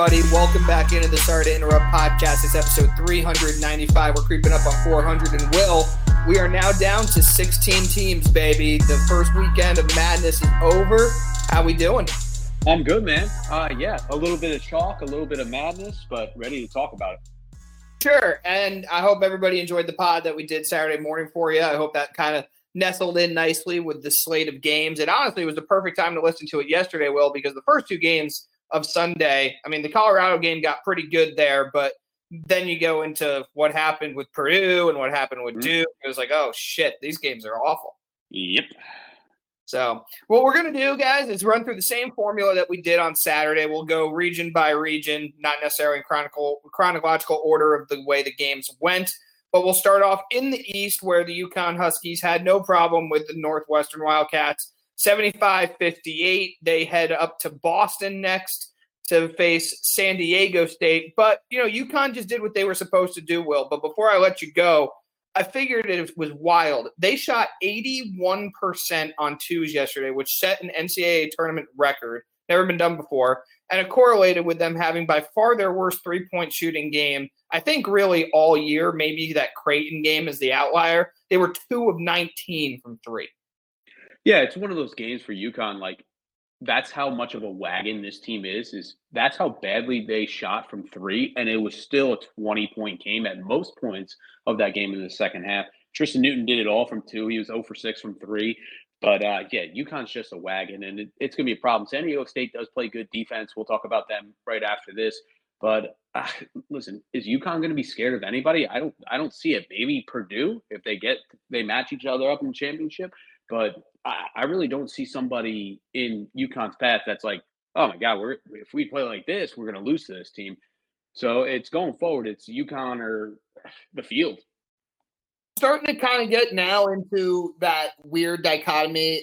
everybody. Welcome back into the Sorry to Interrupt podcast. It's episode 395. We're creeping up on 400. And Will, we are now down to 16 teams, baby. The first weekend of madness is over. How we doing? I'm good, man. Yeah, a little bit of shock, a little bit of madness, but ready to talk about it. Sure, and I hope everybody enjoyed the pod that we did Saturday morning for you. I hope that kind of nestled in nicely with the slate of games. And honestly, it was the perfect time to listen to it yesterday, Will, because the first two games of Sunday, I mean, the Colorado game got pretty good there, but then you go into what happened with Purdue and what happened with Duke. It was like, oh, shit, these games are awful. Yep. So what we're going to do, guys, is run through the same formula that we did on Saturday. We'll go region by region, not necessarily in chronological order of the way the games went, but we'll start off in the East where the UConn Huskies had no problem with the Northwestern Wildcats. 75-58. They head up to Boston next to face San Diego State. But, you know, UConn just did what they were supposed to do, Will. But before I let you go, I figured it was wild. They shot 81% on twos yesterday, which set an NCAA tournament record. Never been done before. And it correlated with them having by far their worst three-point shooting game, I think really all year. Maybe that Creighton game is the outlier. They were 2 of 19 from three. Yeah, it's one of those games for UConn. Like, that's how much of a wagon this team is that's how badly they shot from three, and it was still a 20-point game at most points of that game in the second half. Tristan Newton did it all from two. He was 0 for 6 from three. But, yeah, UConn's just a wagon, and it's going to be a problem. San Diego State does play good defense. We'll talk about them right after this. But, listen, is UConn going to be scared of anybody? I don't see it. Maybe Purdue, if they match each other up in the championship. But I really don't see somebody in UConn's path that's like, oh, my God, if we play like this, we're going to lose to this team. So it's going forward. It's UConn or the field. Starting to kind of get now into that weird dichotomy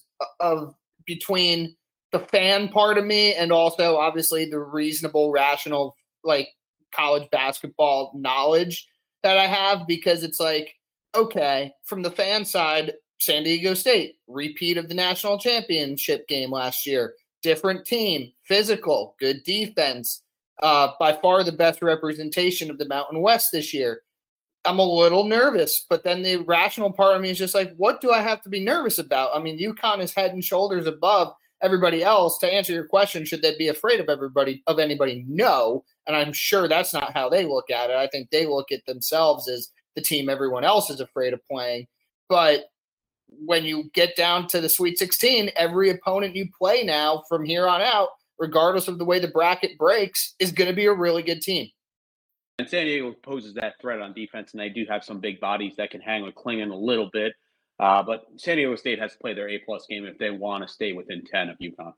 of between the fan part of me and also obviously the reasonable, rational, like college basketball knowledge that I have, because it's like, okay, from the fan side, San Diego State, repeat of the national championship game last year, different team, physical, good defense, by far the best representation of the Mountain West this year. I'm a little nervous, but then the rational part of me is just like, what do I have to be nervous about? I mean, UConn is head and shoulders above everybody else. To answer your question, should they be afraid of anybody? No. And I'm sure that's not how they look at it. I think they look at themselves as the team everyone else is afraid of playing. But when you get down to the Sweet 16, every opponent you play now from here on out, regardless of the way the bracket breaks, is going to be a really good team. And San Diego poses that threat on defense, and they do have some big bodies that can hang with Klingon a little bit. But San Diego State has to play their A-plus game if they want to stay within 10 of UConn.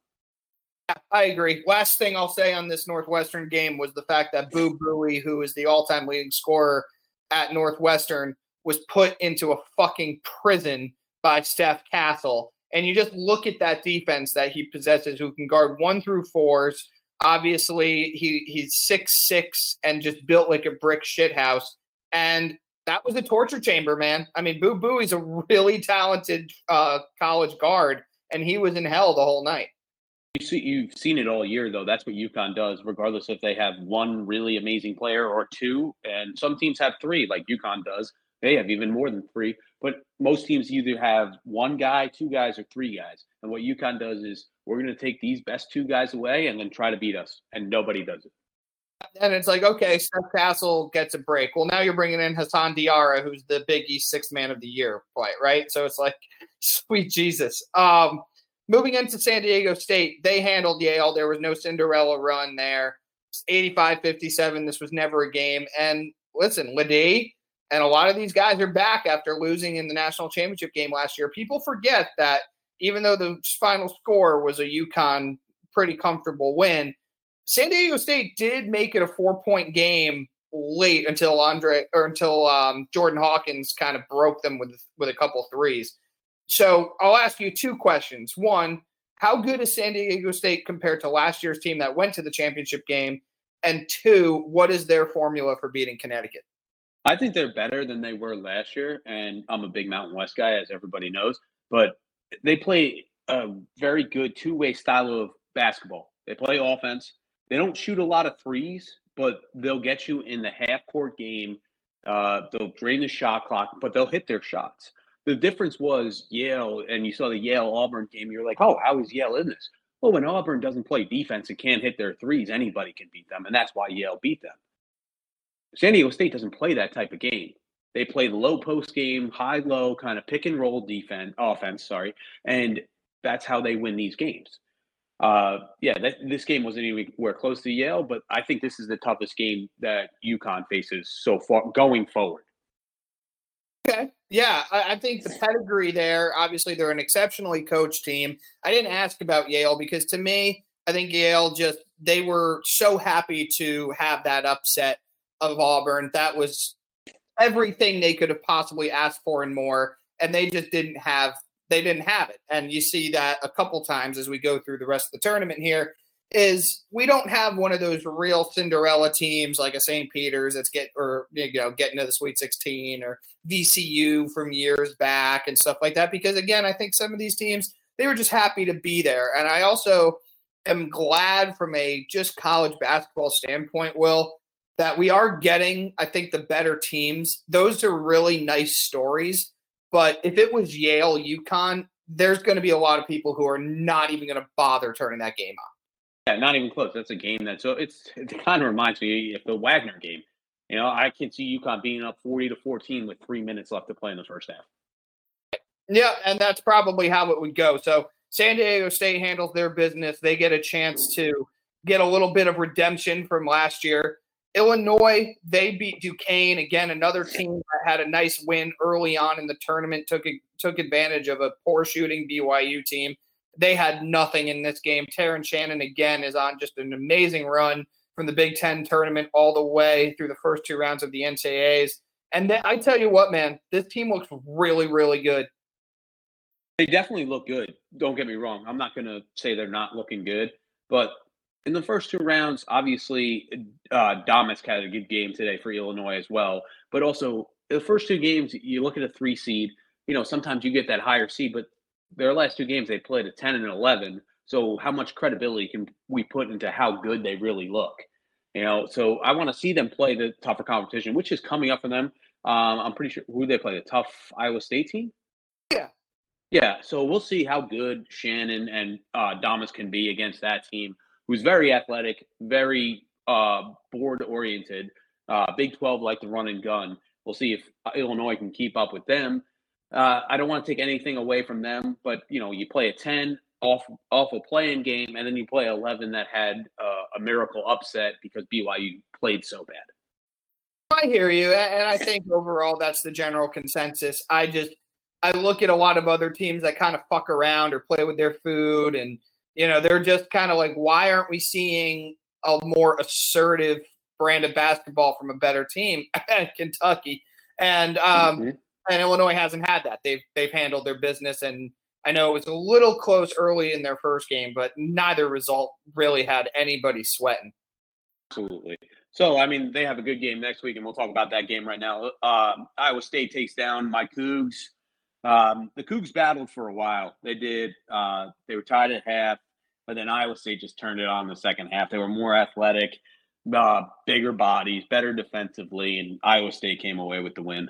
I agree. Last thing I'll say on this Northwestern game was the fact that Boo Buie, who is the all-time leading scorer at Northwestern, was put into a fucking prison by Steph Castle. And you just look at that defense that he possesses, who can guard 1 through 4s. Obviously, he's 6'6" and just built like a brick shithouse. And that was a torture chamber, man. I mean, Boo Buie's a really talented college guard, and he was in hell the whole night. You've seen it all year, though. That's what UConn does, regardless if they have one really amazing player or two. And some teams have 3, like UConn does. They have even more than 3. But most teams either have 1 guy, 2 guys, or 3 guys. And what UConn does is we're going to take these best 2 guys away and then try to beat us. And nobody does it. And it's like, okay, Steph Castle gets a break. Well, now you're bringing in Hassan Diarra, who's the Big East Sixth Man of the Year play, right? So it's like, sweet Jesus. Moving into San Diego State, they handled Yale. There was no Cinderella run there. 85-57. This was never a game. And listen, Ledee and a lot of these guys are back after losing in the national championship game last year. People forget that even though the final score was a UConn pretty comfortable win, San Diego State did make it a 4-point game late until Jordan Hawkins kind of broke them with a couple threes. So I'll ask you 2 questions. 1, how good is San Diego State compared to last year's team that went to the championship game? And 2, what is their formula for beating Connecticut? I think they're better than they were last year, and I'm a big Mountain West guy, as everybody knows. But they play a very good two-way style of basketball. They play offense, They don't shoot a lot of threes, but they'll get you in the half court game. They'll drain the shot clock, but they'll hit their shots. The difference was Yale, and you saw the Yale Auburn game. You're like, oh, how is Yale in this? Well, when Auburn doesn't play defense and can't hit their threes, anybody can beat them, and that's why Yale beat them. San Diego State doesn't play that type of game. They play the low post game, high low kind of pick and roll offense. Sorry, and that's how they win these games. This game wasn't anywhere close to Yale, but I think this is the toughest game that UConn faces so far going forward. Okay. Yeah, I think the pedigree there, obviously they're an exceptionally coached team. I didn't ask about Yale because to me, I think Yale they were so happy to have that upset of Auburn. That was everything they could have possibly asked for and more, and they just didn't have it. And you see that a couple times as we go through the rest of the tournament here is we don't have one of those real Cinderella teams like a St. Peter's that's getting to the Sweet 16 or VCU from years back and stuff like that. Because again, I think some of these teams, they were just happy to be there. And I also am glad from a just college basketball standpoint, Will, that we are getting, I think, the better teams. Those are really nice stories. But if it was Yale, UConn, there's going to be a lot of people who are not even going to bother turning that game on. Yeah, not even close. That's a game it kind of reminds me of the Wagner game. I can see UConn being up 40-14 with 3 minutes left to play in the first half. Yeah, and that's probably how it would go. So San Diego State handles their business. They get a chance to get a little bit of redemption from last year. Illinois, they beat Duquesne. Again, another team that had a nice win early on in the tournament, took advantage of a poor shooting BYU team. They had nothing in this game. Terrence Shannon, again, is on just an amazing run from the Big Ten tournament all the way through the first 2 rounds of the NCAAs. And I tell you what, man, this team looks really, really good. They definitely look good. Don't get me wrong. I'm not going to say they're not looking good. But in the first 2 rounds, obviously, Domisk had a good game today for Illinois as well. But also, the first 2 games, you look at a 3 seed. Sometimes you get that higher seed, but their last 2 games, they played a 10 and 11. So how much credibility can we put into how good they really look? So I want to see them play the tougher competition, which is coming up for them. I'm pretty sure who they play, the tough Iowa State team? Yeah. Yeah, so we'll see how good Shannon and Domisk can be against that team, who's very athletic, very board-oriented. Big 12 like to run and gun. We'll see if Illinois can keep up with them. I don't want to take anything away from them, but you play a 10 awful playing game, and then you play 11 that had a miracle upset because BYU played so bad. I hear you, and I think overall that's the general consensus. I look at a lot of other teams that kind of fuck around or play with their food, and they're just kind of like, why aren't we seeing a more assertive brand of basketball from a better team at Kentucky? And and Illinois hasn't had that. They've handled their business, and I know it was a little close early in their first game, but neither result really had anybody sweating. Absolutely. So, they have a good game next week, and we'll talk about that game right now. Iowa State takes down my Cougs. The Cougs battled for a while. They did. They were tied at half, but then Iowa State just turned it on in the second half. They were more athletic, bigger bodies, better defensively, and Iowa State came away with the win.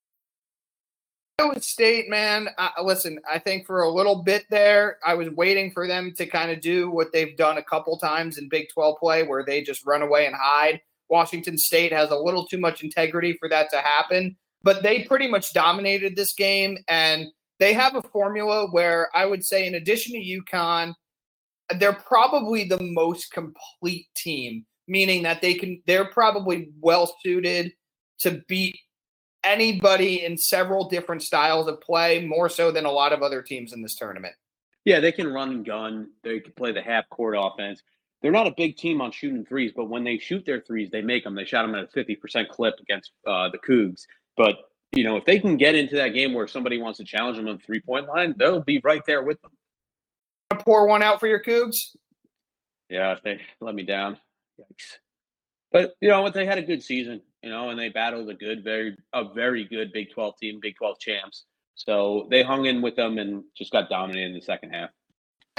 Iowa State, man, listen, I think for a little bit there, I was waiting for them to kind of do what they've done a couple times in Big 12 play where they just run away and hide. Washington State has a little too much integrity for that to happen, but they pretty much dominated this game, and they have a formula where I would say in addition to UConn, they're probably the most complete team, meaning that they're probably well-suited to beat anybody in several different styles of play, more so than a lot of other teams in this tournament. Yeah, they can run and gun. They can play the half-court offense. They're not a big team on shooting threes, but when they shoot their threes, they make them. They shot them at a 50% clip against the Cougs. But, if they can get into that game where somebody wants to challenge them on the three-point line, they'll be right there with them. Pour one out for your Cougs? Yeah, if they let me down. Yikes. But, they had a good season. And they battled a very good Big 12 team, Big 12 champs. So they hung in with them and just got dominated in the second half.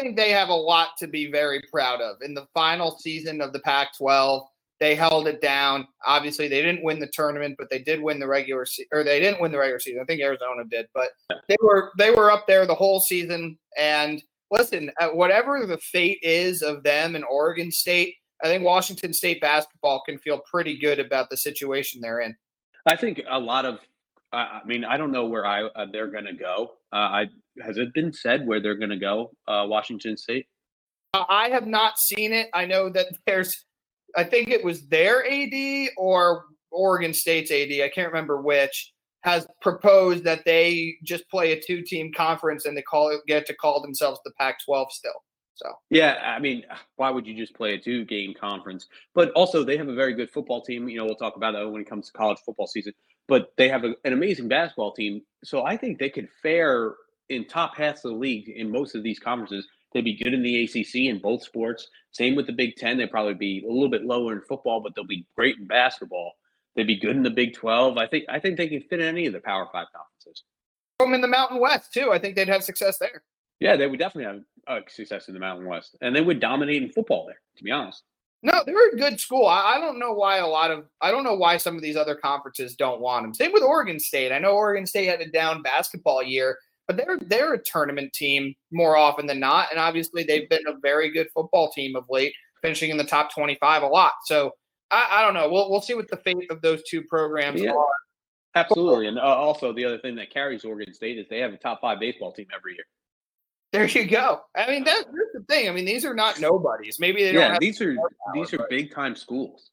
think they have a lot to be very proud of. In the final season of the Pac-12, they held it down. Obviously, they didn't win the tournament, but they did win the regular season. Or they didn't win the regular season. I think Arizona did, but they were up there the whole season. And listen, whatever the fate is of them and Oregon State, I think Washington State basketball can feel pretty good about the situation they're in. I think a lot of, I mean, I don't know where they're going to go. Has it been said where they're going to go, Washington State? I have not seen it. I know that I think it was their AD or Oregon State's AD, I can't remember which, has proposed that they just play a 2-team conference and they get to call themselves the Pac-12 still. So yeah, I mean, why would you just play a 2-game conference? But also, they have a very good football team. We'll talk about that when it comes to college football season. But they have an amazing basketball team. So I think they could fare in top half of the league in most of these conferences. They'd be good in the ACC in both sports. Same with the Big Ten. They'd probably be a little bit lower in football, but they'll be great in basketball. They'd be good in the Big 12. I think they can fit in any of the Power 5 conferences. From in the Mountain West, too. I think they'd have success there. Yeah, they would definitely have success in the Mountain West. And they would dominate in football there, to be honest. No, they're a good school. I don't know why some of these other conferences don't want them. Same with Oregon State. I know Oregon State had a down basketball year, but they're a tournament team more often than not. And obviously they've been a very good football team of late, finishing in the top 25 a lot. So I don't know. We'll see what the fate of those two programs are. Absolutely. And also the other thing that carries Oregon State is they have a top 5 baseball team every year. There you go. I mean, that's the thing. I mean, these are not nobodies. Maybe they don't. Yeah, these are big time schools.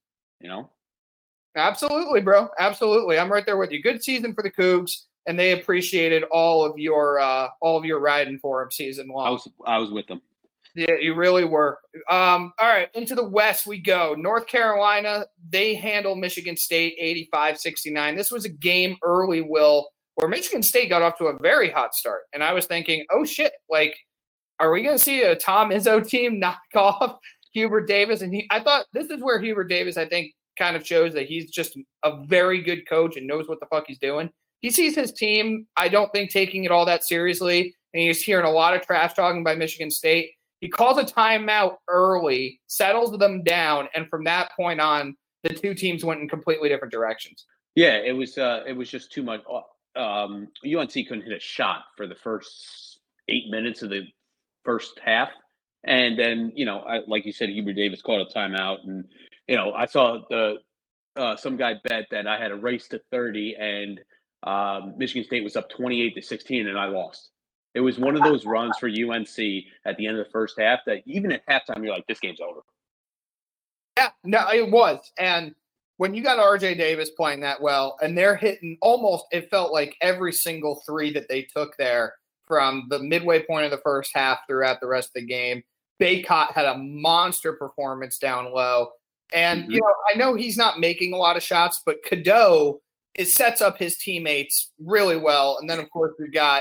Absolutely, bro. Absolutely. I'm right there with you. Good season for the Cougs, and they appreciated all of your riding for them season long. I was with them. Yeah, you really were. All right, into the West we go. North Carolina, they handle Michigan State 85-69. This was a game early, Will, where Michigan State got off to a very hot start. And I was thinking, oh, shit, are we going to see a Tom Izzo team knock off Hubert Davis? And I thought this is where Hubert Davis, I think, kind of shows that he's just a very good coach and knows what the fuck he's doing. He sees his team, I don't think, taking it all that seriously. And he's hearing a lot of trash talking by Michigan State. He calls a timeout early, settles them down, and from that point on, the two teams went in completely different directions. Yeah, it was just too much. UNC couldn't hit a shot for the first 8 minutes of the first half. And then, like you said, Hubert Davis called a timeout. And, I saw some guy bet that I had a race to 30 and Michigan State was up 28-16 and I lost. It was one of those runs for UNC at the end of the first half that even at halftime, you're like, this game's over. Yeah, no, it was. And when you got RJ Davis playing that well, and they're hitting almost, it felt like every single three that they took there from the midway point of the first half throughout the rest of the game. Bacot had a monster performance down low. And, I know he's not making a lot of shots, but Cadeau, it sets up his teammates really well. And then, of course, we've got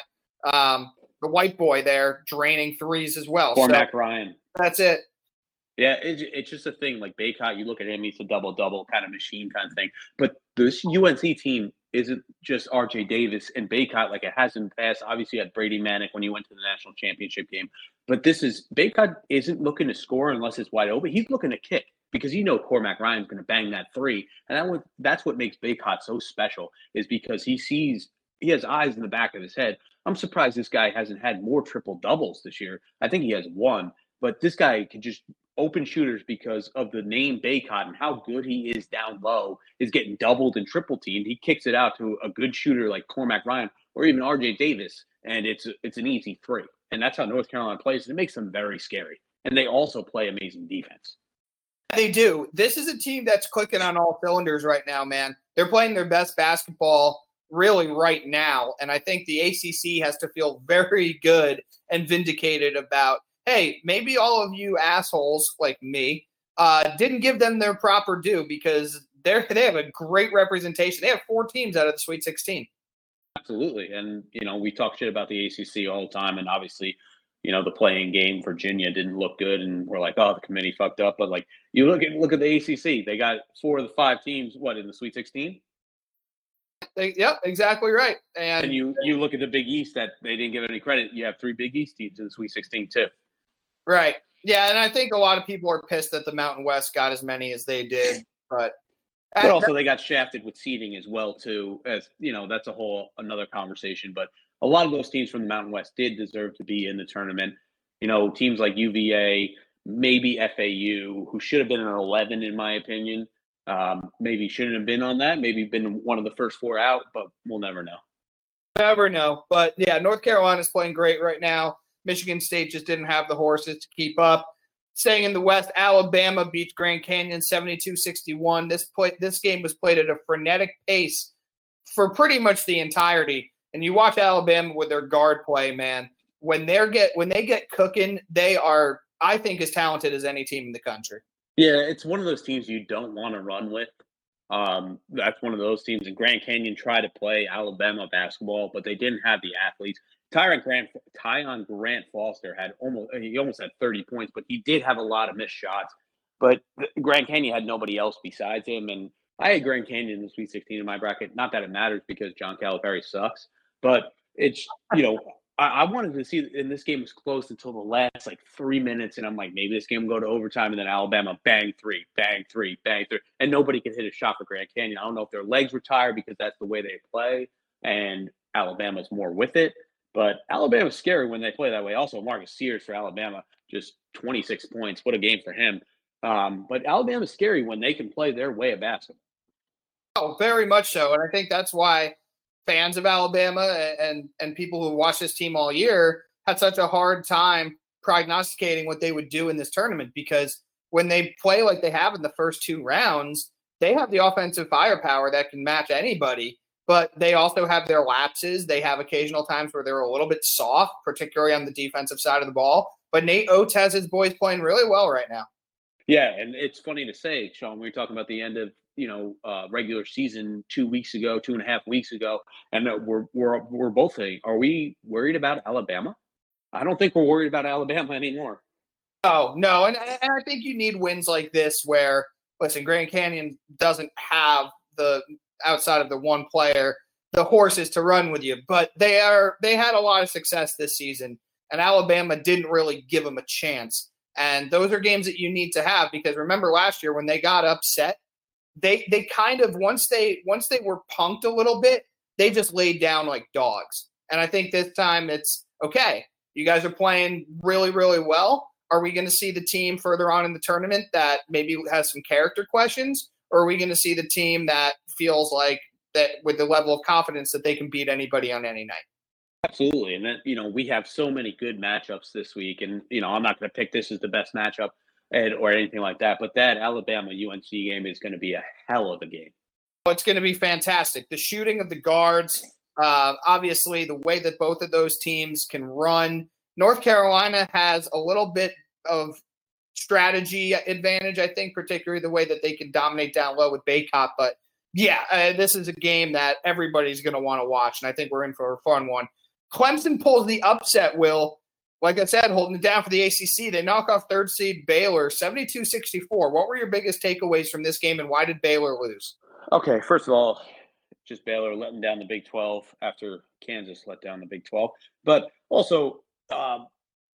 the white boy there draining threes as well. Cormac Ryan. That's it. Yeah, it's just a thing. Like Bacot, you look at him, he's a double-double kind of machine kind of thing. But this UNC team isn't just RJ Davis and Bacot like it has in the past. Obviously, you had Brady Manick when he went to the national championship game. But Bacot isn't looking to score unless it's wide open. He's looking to kick because Cormac Ryan's going to bang that three. And that's what makes Bacot so special is because he has eyes in the back of his head. I'm surprised this guy hasn't had more triple-doubles this year. I think he has one. But this guy can just open shooters because of the name Bacot and how good he is down low, is getting doubled and triple teamed. He kicks it out to a good shooter like Cormac Ryan or even RJ Davis, and it's an easy three. And that's how North Carolina plays. And it makes them very scary. And they also play amazing defense. They do. This is a team that's clicking on all cylinders right now, man. They're playing their best basketball really right now. And I think the ACC has to feel very good and vindicated about, hey, maybe all of you assholes like me didn't give them their proper due because they have a great representation. They have 4 teams out of the Sweet 16. Absolutely. And, we talk shit about the ACC all the time. And obviously, the playing game, Virginia didn't look good. And we're like, oh, the committee fucked up. But, you look at the ACC. They got 4 of the 5 teams, in the Sweet 16? Yep, exactly right. And you look at the Big East that they didn't give any credit. You have 3 Big East teams in the Sweet 16 too. Right. Yeah, and I think a lot of people are pissed that the Mountain West got as many as they did, but also they got shafted with seeding as well too. As you know, that's a whole another conversation. But a lot of those teams from the Mountain West did deserve to be in the tournament. You know, teams like UVA, maybe FAU, who should have been an 11 in my opinion. Maybe shouldn't have been on that. Maybe been one of the first four out, but we'll never know. Never know. But yeah, North Carolina's playing great right now. Michigan State just didn't have the horses to keep up. Staying in the West, Alabama beats Grand Canyon 72-61. This game was played at a frenetic pace for pretty much the entirety. And you watch Alabama with their guard play, man. When they get cooking, they are, I think, as talented as any team in the country. Yeah, it's one of those teams you don't want to run with. That's one of those teams. And Grand Canyon tried to play Alabama basketball, but they didn't have the athletes. Tyon Grant Foster almost had 30 points, but he did have a lot of missed shots. But Grand Canyon had nobody else besides him. And I had Grand Canyon in the Sweet 16 in my bracket. Not that it matters because John Calipari sucks, but it's, I wanted to see, and this game was close until the last 3 minutes, and I'm like, maybe this game will go to overtime, and then Alabama bang three, and nobody could hit a shot for Grand Canyon. I don't know if their legs were tired because that's the way they play, and Alabama's more with it. But Alabama's scary when they play that way. Also, Marcus Sears for Alabama, just 26 points. What a game for him. But Alabama's scary when they can play their way of basketball. Oh, very much so, and I think that's why fans of Alabama and people who watch this team all year had such a hard time prognosticating what they would do in this tournament, because when they play like they have in the first two rounds, they have the offensive firepower that can match anybody, but they also have their lapses. They have occasional times where they're a little bit soft, particularly on the defensive side of the ball. But Nate Oates has his boys playing really well right now. Yeah, and it's funny to say, Sean, we were talking about the end of regular season 2 weeks ago, 2.5 weeks ago, and we're both saying, are we worried about Alabama? I don't think we're worried about Alabama anymore. Oh, no, and I think you need wins like this where, listen, Grand Canyon doesn't have the outside of the one player, the horses to run with you, but they had a lot of success this season, and Alabama didn't really give them a chance. And those are games that you need to have, because remember last year when they got upset, they kind of once they were punked a little bit, they just laid down like dogs. And I think this time it's okay. You guys are playing really, really well. Are we going to see the team further on in the tournament that maybe has some character questions, or are we going to see the team that feels like that with the level of confidence that they can beat anybody on any night? Absolutely. And then, we have so many good matchups this week, and, I'm not going to pick this as the best matchup or anything like that, but that Alabama UNC game is going to be a hell of a game. It's going to be fantastic. The shooting of the guards, obviously the way that both of those teams can run. North Carolina has a little bit of strategy advantage, I think, particularly the way that they can dominate down low with Baycott. But yeah, this is a game that everybody's going to want to watch, and I think we're in for a fun one. Clemson pulls the upset, Will. Like I said, holding it down for the ACC. They knock off third seed Baylor, 72-64. What were your biggest takeaways from this game, and why did Baylor lose? Okay, first of all, just Baylor letting down the Big 12 after Kansas let down the Big 12. But also, talked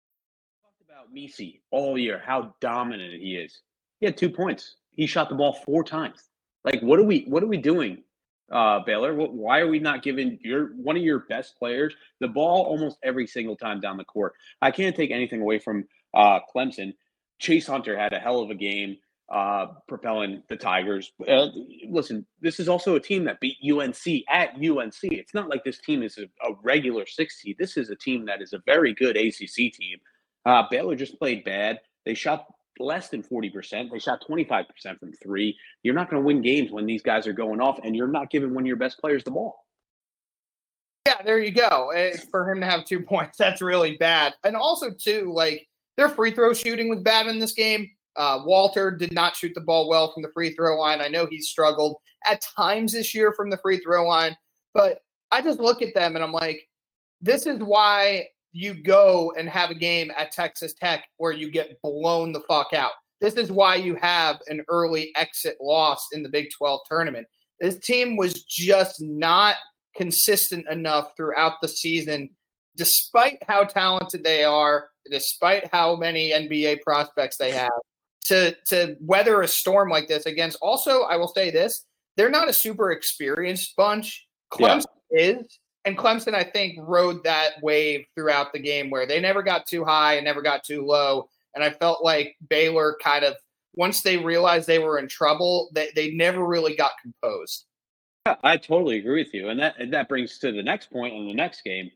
about Messi all year, how dominant he is. He had 2 points. He shot the ball 4 times. What are we doing, Baylor? Why are we not giving one of your best players the ball almost every single time down the court? I can't take anything away from Clemson. Chase Hunter had a hell of a game propelling the Tigers. Listen, this is also a team that beat UNC at UNC. It's not like this team is a regular 6 seed. This is a team that is a very good ACC team. Baylor just played bad. They shot less than 40%. They shot 25% from 3. You're not going to win games when these guys are going off, and you're not giving one of your best players the ball. Yeah, there you go. For him to have 2 points, that's really bad. And also, too, their free throw shooting was bad in this game. Walter did not shoot the ball well from the free throw line. I know he's struggled at times this year from the free throw line, but I just look at them and I'm like, this is why you go and have a game at Texas Tech where you get blown the fuck out. This is why you have an early exit loss in the Big 12 tournament. This team was just not consistent enough throughout the season despite how talented they are, despite how many NBA prospects they have, to weather a storm like this against. Also, I will say this: they're not a super experienced bunch. Clemson is, and Clemson, I think, rode that wave throughout the game where they never got too high and never got too low. And I felt like Baylor kind of, once they realized they were in trouble, they never really got composed. Yeah, I totally agree with you, and that brings to the next point in the next game.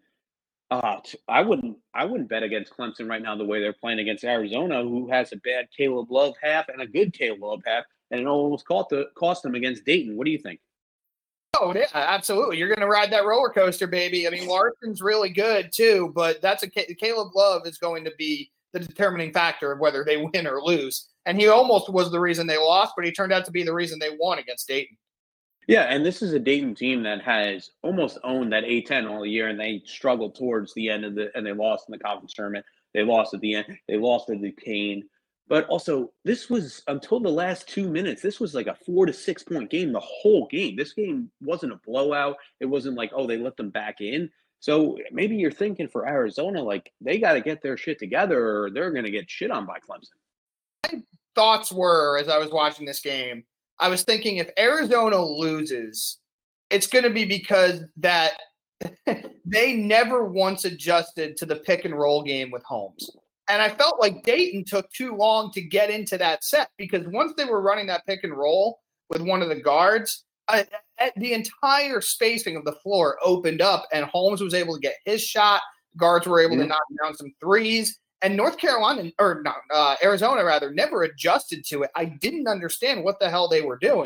I wouldn't bet against Clemson right now the way they're playing against Arizona, who has a bad Caleb Love half and a good Caleb Love half, and it almost cost them against Dayton. What do you think? Oh, yeah, absolutely. You're going to ride that roller coaster, baby. I mean, Larson's really good too, but Caleb Love is going to be the determining factor of whether they win or lose. And he almost was the reason they lost, but he turned out to be the reason they won against Dayton. Yeah, and this is a Dayton team that has almost owned that A-10 all year, and they struggled towards the end and they lost in the conference tournament. They lost at the end. They lost at Duquesne. But also, this was until the last 2 minutes. This was like a 4 to 6 point game the whole game. This game wasn't a blowout. It wasn't like, oh, they let them back in. So maybe you're thinking for Arizona, like they got to get their shit together, or they're going to get shit on by Clemson. My thoughts were, as I was watching this game, I was thinking if Arizona loses, it's going to be because that they never once adjusted to the pick and roll game with Holmes. And I felt like Dayton took too long to get into that set because once they were running that pick and roll with one of the guards, the entire spacing of the floor opened up and Holmes was able to get his shot. Guards were able to knock down some threes. And Arizona rather, never adjusted to it. I didn't understand what the hell they were doing.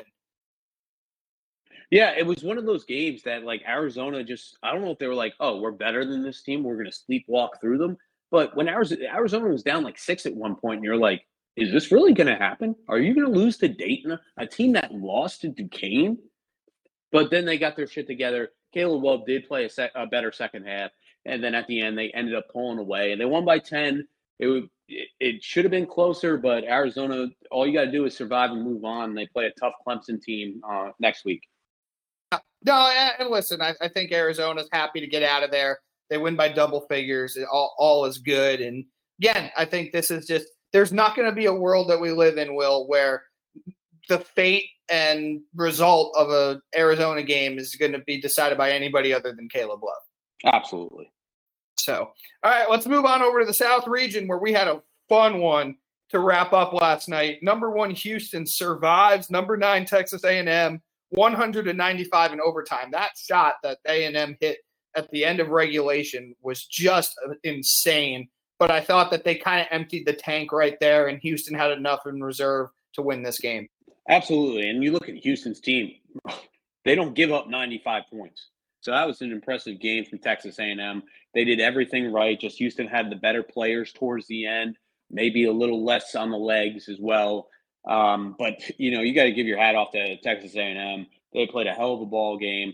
Yeah, it was one of those games that, like, Arizona just – I don't know if they were like, oh, we're better than this team. We're going to sleepwalk through them. But when Arizona was down like 6 at one point, and you're like, is this really going to happen? Are you going to lose to Dayton, a team that lost to Duquesne? But then they got their shit together. Caleb Love did play a better second half. And then at the end, they ended up pulling away. And they won by 10. It should have been closer, but Arizona, all you got to do is survive and move on. They play a tough Clemson team next week. No, and listen, I think Arizona's happy to get out of there. They win by double figures. All is good. And again, I think this is just – there's not going to be a world that we live in, Will, where the fate and result of a Arizona game is going to be decided by anybody other than Caleb Love. Absolutely. So, all right, let's move on over to the South region where we had a fun one to wrap up last night. Number 1, Houston survives. Number 9, Texas A&M, 195 in overtime. That shot that A&M hit at the end of regulation was just insane. But I thought that they kind of emptied the tank right there, and Houston had enough in reserve to win this game. Absolutely. And you look at Houston's team, they don't give up 95 points. So that was an impressive game from Texas A&M. They did everything right. Just Houston had the better players towards the end, maybe a little less on the legs as well. But, you got to give your hat off to Texas A&M. They played a hell of a ball game.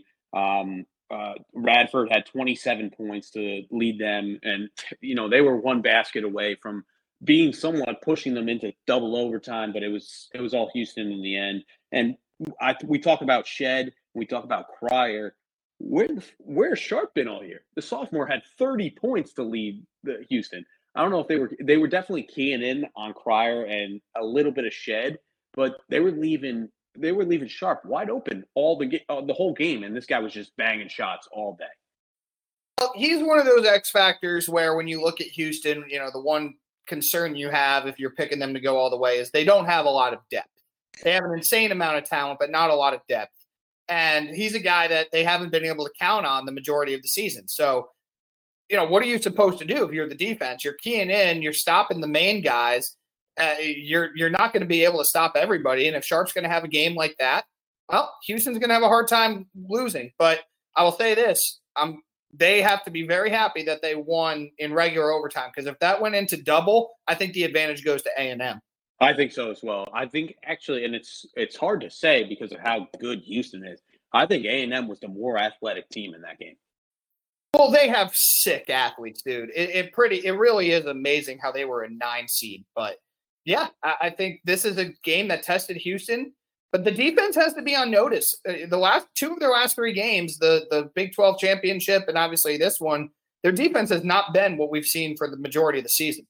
Radford had 27 points to lead them. And, they were one basket away from being somewhat pushing them into double overtime, but it was all Houston in the end. And we talk about Shed, we talk about Cryer. Where's Sharp been all year? The sophomore had 30 points to lead the Houston. I don't know if they were definitely keying in on Cryer and a little bit of Shed, but they were leaving Sharp wide open the whole game, and this guy was just banging shots all day. Well, he's one of those X factors where when you look at Houston, the one concern you have if you're picking them to go all the way is they don't have a lot of depth. They have an insane amount of talent, but not a lot of depth. And he's a guy that they haven't been able to count on the majority of the season. So, what are you supposed to do if you're the defense? You're keying in, you're stopping the main guys. You're not going to be able to stop everybody. And if Sharp's going to have a game like that, well, Houston's going to have a hard time losing. But I will say this, they have to be very happy that they won in regular overtime, because if that went into double, I think the advantage goes to A&M. I think so as well. I think actually, and it's hard to say because of how good Houston is. I think A&M was the more athletic team in that game. Well, they have sick athletes, dude. It really is amazing how they were a 9 seed. But yeah, I think this is a game that tested Houston. But the defense has to be on notice. The last 2 of their last 3 games, the Big 12 championship and obviously this one, their defense has not been what we've seen for the majority of the season.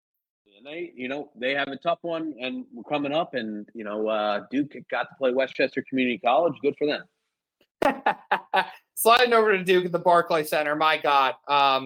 And they have a tough one, and we're coming up, and Duke got to play Westchester Community College. Good for them. Sliding over to Duke at the Barclays Center, my God,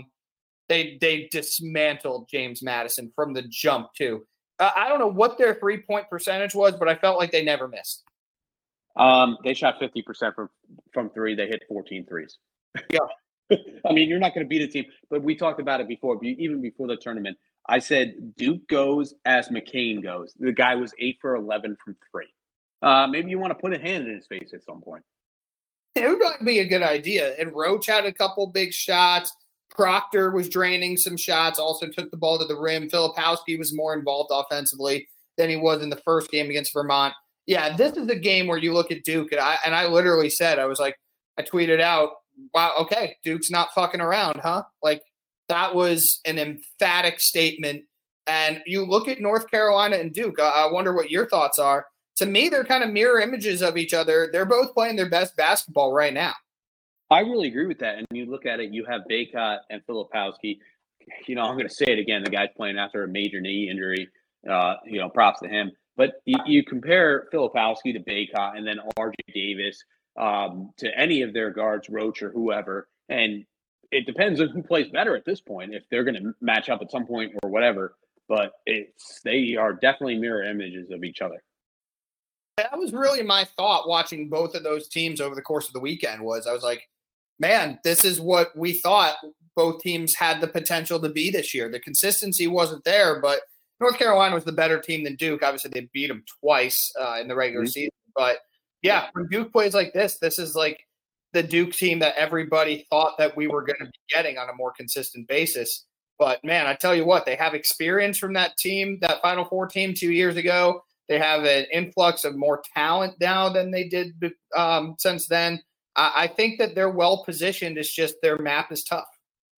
they dismantled James Madison from the jump too. I don't know what their 3-point percentage was, but I felt like they never missed. They shot 50% from three. They hit 14 threes. Yeah. I mean, you're not going to beat a team, but we talked about it before, even before the tournament. I said Duke goes as McCain goes. The guy was 8 for 11 from three. Maybe you want to put a hand in his face at some point. It would be a good idea. And Roach had a couple big shots. Proctor was draining some shots, also took the ball to the rim. Filipowski was more involved offensively than he was in the first game against Vermont. Yeah, this is a game where you look at Duke, and I literally said, I tweeted out, wow, okay, Duke's not fucking around, huh? Like, that was an emphatic statement. And you look at North Carolina and Duke, I wonder what your thoughts are. To me, they're kind of mirror images of each other. They're both playing their best basketball right now. I really agree with that. And you look at it, you have Bacot and Filipowski. I'm going to say it again. The guy's playing after a major knee injury. Props to him. But you compare Filipowski to Bacot and then RJ Davis to any of their guards, Roach or whoever. And it depends on who plays better at this point, if they're going to match up at some point or whatever. But they are definitely mirror images of each other. That was really my thought watching both of those teams over the course of the weekend. I was like, man, this is what we thought both teams had the potential to be this year. The consistency wasn't there, but North Carolina was the better team than Duke. Obviously, they beat them twice in the regular season. But, yeah, when Duke plays like this is like the Duke team that everybody thought that we were going to be getting on a more consistent basis. But, man, I tell you what, they have experience from that team, that Final Four team 2 years ago. They have an influx of more talent now than they did since then. I think that they're well positioned. It's just their map is tough.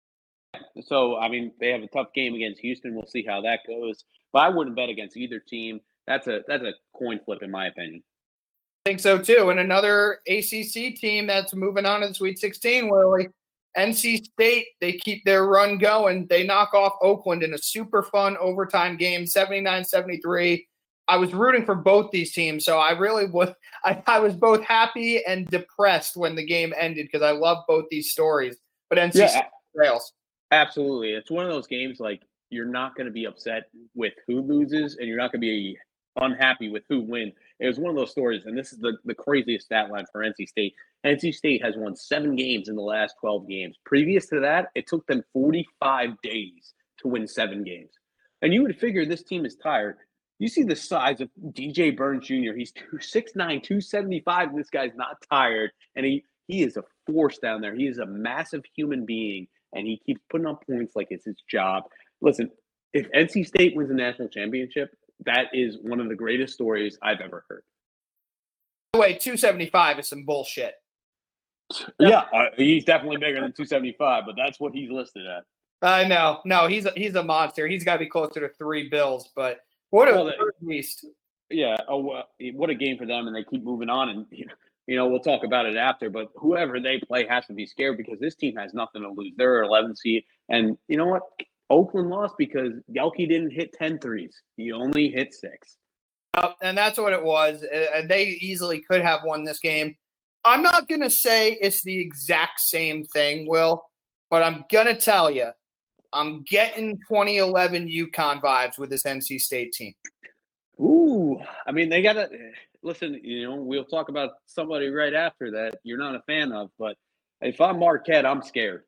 So, I mean, they have a tough game against Houston. We'll see how that goes. But I wouldn't bet against either team. That's a coin flip, in my opinion. I think so, too. And another ACC team that's moving on to the Sweet 16 where, NC State, they keep their run going. They knock off Oakland in a super fun overtime game, 79-73. I was rooting for both these teams, so I really was. I was both happy and depressed when the game ended because I love both these stories. But NC State trails. Absolutely, it's one of those games you're not going to be upset with who loses, and you're not going to be unhappy with who wins. It was one of those stories, and this is the craziest stat line for NC State. NC State has won 7 games in the last 12 games. Previous to that, it took them 45 days to win 7 games. And you would figure this team is tired. You see the size of DJ Burns Jr. He's 6'9", 275, and this guy's not tired. And he is a force down there. He is a massive human being, and he keeps putting up points like it's his job. Listen, if NC State wins the national championship, that is one of the greatest stories I've ever heard. By the way, 275 is some bullshit. Yeah, he's definitely bigger than 275, but that's what he's listed at. I know. No, he's a monster. He's got to be closer to $3 bills, but what a beast. Yeah, what a game for them, and they keep moving on. And we'll talk about it after. But whoever they play has to be scared because this team has nothing to lose. They're 11th seed, and you know what? Oakland lost because Gelke didn't hit 10 threes. He only hit 6. And that's what it was. They easily could have won this game. I'm not going to say it's the exact same thing, Will, but I'm going to tell you, I'm getting 2011 UConn vibes with this NC State team. Ooh, I mean, they got to – listen, we'll talk about somebody right after that you're not a fan of, but if I'm Marquette, I'm scared.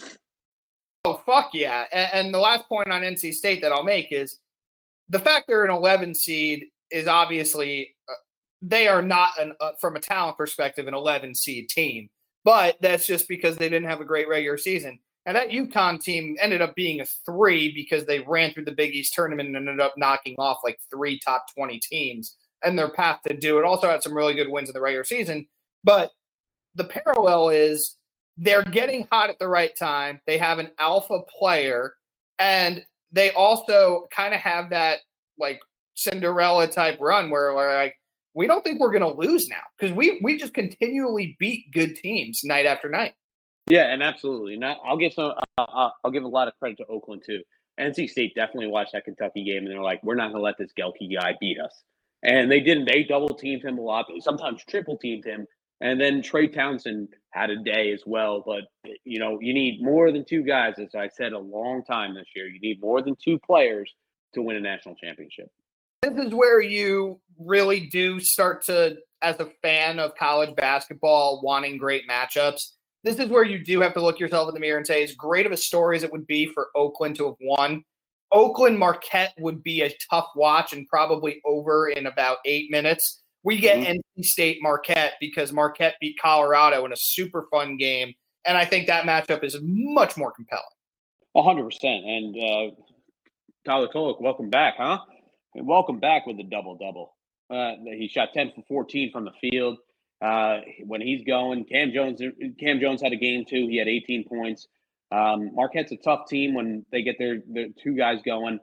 Oh, fuck yeah. And the last point on NC State that I'll make is the fact they're an 11 seed is obviously they are not, from a talent perspective, an 11 seed team. But that's just because they didn't have a great regular season. And that UConn team ended up being a 3 because they ran through the Big East tournament and ended up knocking off 3 top 20 teams. And their path to do it also had some really good wins in the regular season. But the parallel is they're getting hot at the right time. They have an alpha player. And they also kind of have that Cinderella type run where we're we don't think we're going to lose now because we just continually beat good teams night after night. Yeah, and absolutely. Not, I'll give I'll give a lot of credit to Oakland too. NC State definitely watched that Kentucky game, and they're like, "We're not going to let this Gelke guy beat us." And they didn't. They double teamed him a lot. They sometimes triple teamed him. And then Trey Townsend had a day as well. But you know, you need more than two guys, as I said a long time this year. You need more than two players to win a national championship. This is where you really do start to, as a fan of college basketball, wanting great matchups. This is where you do have to look yourself in the mirror and say, as great of a story as it would be for Oakland to have won, Oakland Marquette would be a tough watch and probably over in about 8 minutes. We get NC State Marquette because Marquette beat Colorado in a super fun game. And I think that matchup is much more compelling. 100%. And Tyler Kolek, welcome back, huh? And welcome back with the double-double. He shot 10 for 14 from the field. When he's going, Cam Jones had a game too. He had 18 points. Marquette's a tough team when they get their two guys going.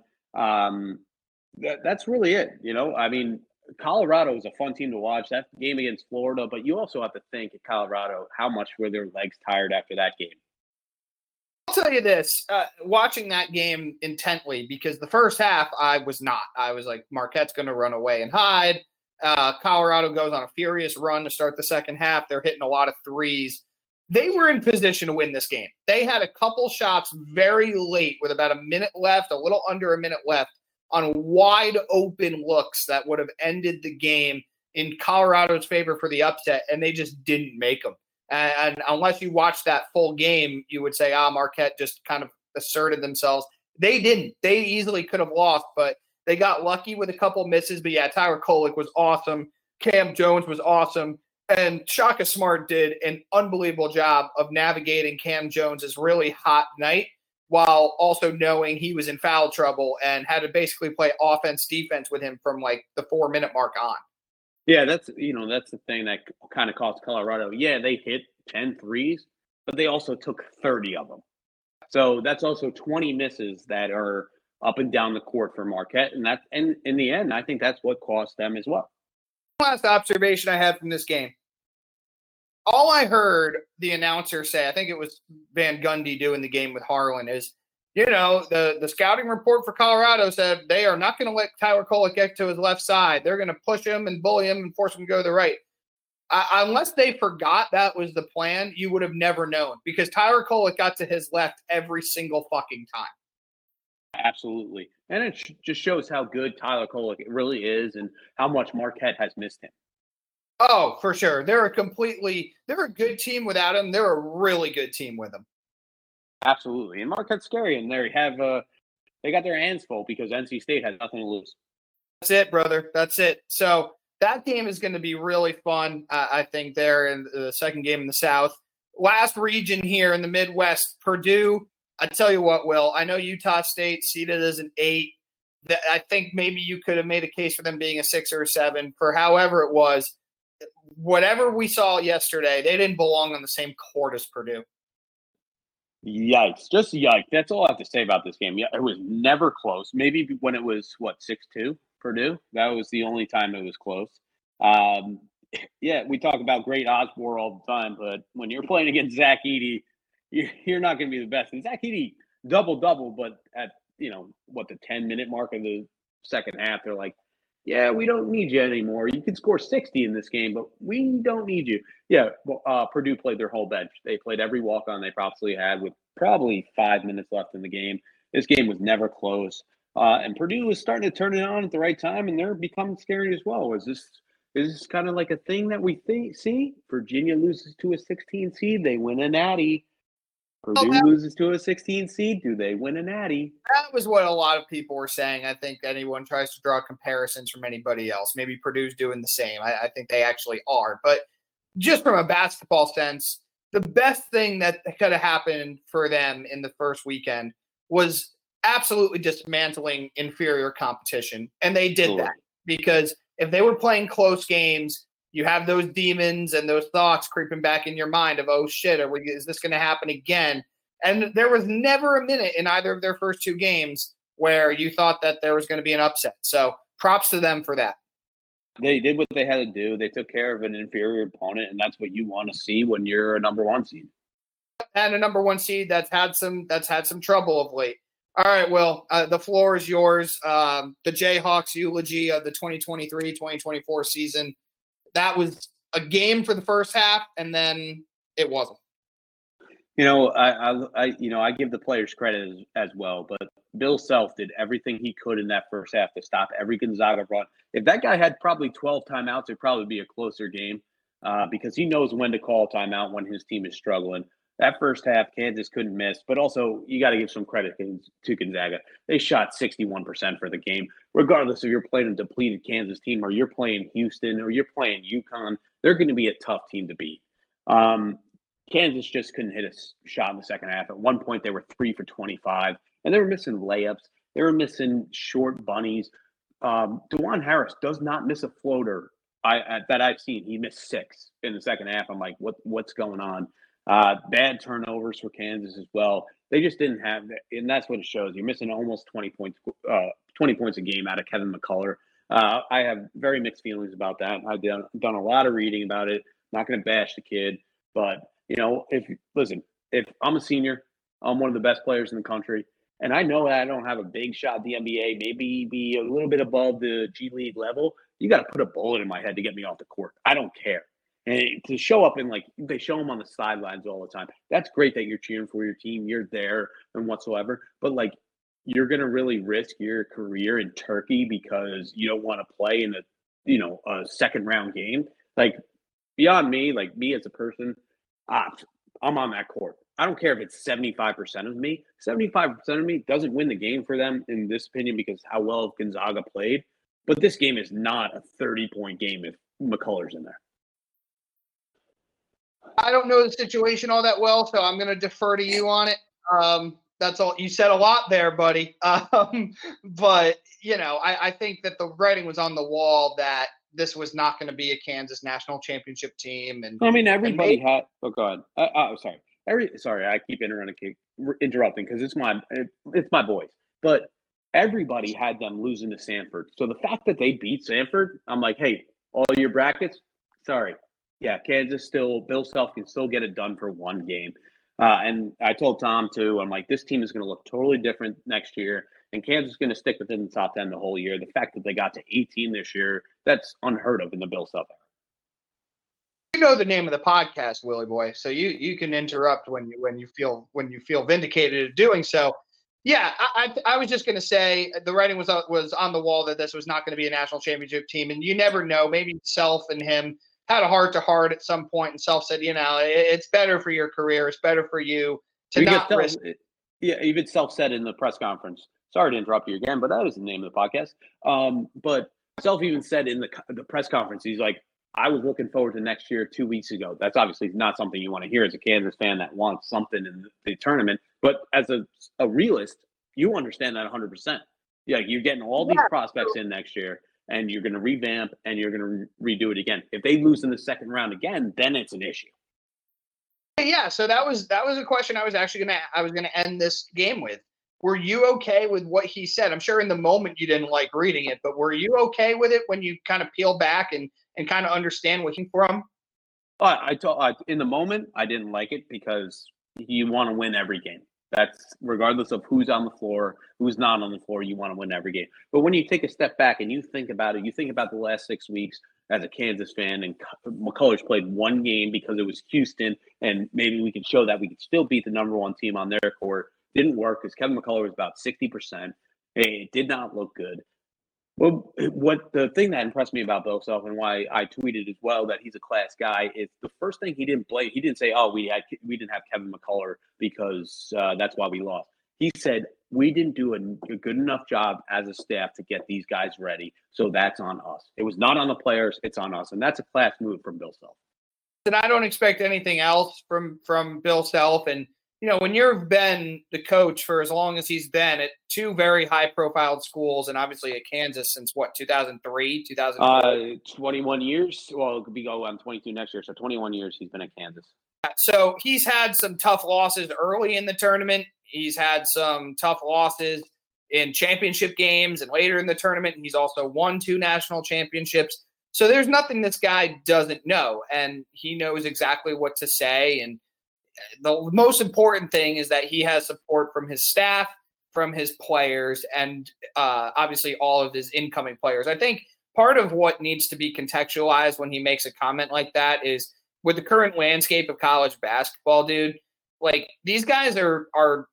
That's really it. You know, I mean, Colorado is a fun team to watch. That game against Florida, but you also have to think at Colorado how much were their legs tired after that game. I'll tell you this, watching that game intently, because the first half I was not. I was like, Marquette's going to run away and hide. Colorado goes on a furious run to start the second half. They're hitting a lot of threes. They were in position to win this game. They had a couple shots very late with about a minute left, a little under a minute left, on wide open looks that would have ended the game in Colorado's favor for the upset, and they just didn't make them. And unless you watch that full game, you would say, Marquette just kind of asserted themselves. They didn't. They easily could have lost, but they got lucky with a couple misses. But yeah, Tyler Kolek was awesome. Cam Jones was awesome. And Shaka Smart did an unbelievable job of navigating Cam Jones's really hot night while also knowing he was in foul trouble and had to basically play offense, defense with him from like the 4-minute mark on. Yeah, that's the thing that kind of cost Colorado. Yeah, they hit 10 threes, but they also took 30 of them. So that's also 20 misses that are up and down the court for Marquette. And in the end, I think that's what cost them as well. Last observation I had from this game. All I heard the announcer say, I think it was Van Gundy doing the game with Harlan, is, you know, the scouting report for Colorado said they are not going to let Tyler Kolek get to his left side. They're going to push him and bully him and force him to go to the right. Unless they forgot that was the plan, you would have never known, because Tyler Kolek got to his left every single fucking time. Absolutely. And it just shows how good Tyler Kolek really is and how much Marquette has missed him. Oh, for sure. They're a good team without him. They're a really good team with him. Absolutely. And Marquette's scary, and they got their hands full because NC State has nothing to lose. That's it, brother. That's it. So that game is going to be really fun, I think, there in the second game in the South. Last region here in the Midwest, Purdue. I tell you what, Will, I know Utah State seeded as an 8. I think maybe you could have made a case for them being a 6 or a 7 for however it was. Whatever we saw yesterday, they didn't belong on the same court as Purdue. Yikes. Just yikes. That's all I have to say about this game. Yeah, it was never close. Maybe when it was, 6-2 Purdue? That was the only time it was close. Yeah, we talk about great Osborne all the time, but when you're playing against Zach Edey, you're not going to be the best. And Zach Edey, double-double, but at, the 10-minute mark of the second half, they're like, yeah, we don't need you anymore. You can score 60 in this game, but we don't need you. Yeah, Purdue played their whole bench. They played every walk-on they probably had with probably 5 minutes left in the game. This game was never close. And Purdue was starting to turn it on at the right time, and they're becoming scary as well. Is this kind of like a thing that we see? Virginia loses to a 16 seed. They win a natty. Purdue loses to a 16 seed. Do they win a natty? That was what a lot of people were saying. I think anyone tries to draw comparisons from anybody else. Maybe Purdue's doing the same. I think they actually are. But just from a basketball sense, the best thing that could have happened for them in the first weekend was absolutely dismantling inferior competition. And they did that, because if they were playing close games, you have those demons and those thoughts creeping back in your mind of, oh shit, is this going to happen again? And there was never a minute in either of their first 2 games where you thought that there was going to be an upset. So props to them for that. They did what they had to do. They took care of an inferior opponent, and that's what you want to see when you're a number 1 seed. and a number one seed that's had some trouble of late. All right, Will, the floor is yours. The Jayhawks eulogy of the 2023-2024 season. That was a game for the first half, and then it wasn't. I give the players credit as well, but Bill Self did everything he could in that first half to stop every Gonzaga run. If that guy had probably 12 timeouts, it'd probably be a closer game because he knows when to call timeout when his team is struggling. That first half, Kansas couldn't miss, but also you got to give some credit to Gonzaga. They shot 61% for the game. Regardless if you're playing a depleted Kansas team or you're playing Houston or you're playing UConn, they're going to be a tough team to beat. Kansas just couldn't hit a shot in the second half. At one point, they were 3 for 25, and they were missing layups. They were missing short bunnies. DeJuan Harris does not miss a floater that I've seen. He missed 6 in the second half. I'm like, what's going on? Bad turnovers for Kansas as well. They just didn't have that, and that's what it shows. You're missing almost 20 points a game out of Kevin McCullough. I have very mixed feelings about that. I've done a lot of reading about it. Not going to bash the kid, but if I'm a senior, I'm one of the best players in the country, and I know that I don't have a big shot at the NBA, maybe be a little bit above the G League level. You got to put a bullet in my head to get me off the court. I don't care. And to show up and they show them on the sidelines all the time. That's great that you're cheering for your team. You're there and whatsoever. But you're going to really risk your career in Turkey because you don't want to play in a second round game. Beyond me, me as a person, I'm on that court. I don't care if it's 75% of me. 75% of me doesn't win the game for them, in this opinion, because how well Gonzaga played. But this game is not a 30-point game if McCullough's in there. I don't know the situation all that well, so I'm going to defer to you on it. That's all. You said a lot there, buddy. But, I think that the writing was on the wall that this was not going to be a Kansas national championship team. And everybody had – oh, go ahead. Sorry. Sorry, I keep interrupting because it's my boys. But everybody had them losing to Samford. So the fact that they beat Samford, I'm like, hey, all your brackets, sorry. Yeah, Kansas Bill Self can still get it done for one game. And I told Tom, too, I'm like, this team is going to look totally different next year, and Kansas is going to stick within the top 10 the whole year. The fact that they got to 18 this year, that's unheard of in the Bill Self era. You know the name of the podcast, Willie Boy, so you can interrupt when you feel vindicated in doing so. Yeah, I was just going to say the writing was on the wall that this was not going to be a national championship team, and you never know. Maybe Self and him had a heart-to-heart at some point, and Self said, it's better for your career. It's better for you to not risk it. Yeah, even Self said in the press conference, sorry to interrupt you again, but that was the name of the podcast. But Self even said in the press conference, he's like, I was looking forward to next year 2 weeks ago. That's obviously not something you want to hear as a Kansas fan that wants something in the tournament. But as a realist, you understand that 100%. Yeah, you're getting all these prospects in next year, and you're going to revamp, and you're going to redo it again. If they lose in the second round again, then it's an issue. Yeah, so that was a question I was going to end this game with. Were you okay with what he said? I'm sure in the moment you didn't like reading it, but were you okay with it when you kind of peel back and kind of understand what he's from? In the moment, I didn't like it because you want to win every game. That's regardless of who's on the floor, who's not on the floor, you want to win every game. But when you take a step back and you think about it, you think about the last 6 weeks as a Kansas fan, and McCullough's played one game because it was Houston, and maybe we can show that we can still beat the number one team on their court. Didn't work because Kevin McCullough was about 60%. It did not look good. Well, what the thing that impressed me about Bill Self and why I tweeted as well that he's a class guy is the first thing he didn't blame. He didn't say, "Oh, we didn't have Kevin McCullough because that's why we lost." He said, "We didn't do a good enough job as a staff to get these guys ready, so that's on us. It was not on the players; it's on us." And that's a class move from Bill Self. And I don't expect anything else from Bill Self. And when you've been the coach for as long as he's been at two very high-profile schools, and obviously at Kansas since, 2003, 2004? 21 years. Well, it could be on 22 next year, so 21 years he's been at Kansas. So he's had some tough losses early in the tournament. He's had some tough losses in championship games and later in the tournament. He's also won 2 national championships. So there's nothing this guy doesn't know, and he knows exactly what to say. And the most important thing is that he has support from his staff, from his players, and obviously all of his incoming players. I think part of what needs to be contextualized when he makes a comment like that is with the current landscape of college basketball, dude, like these guys are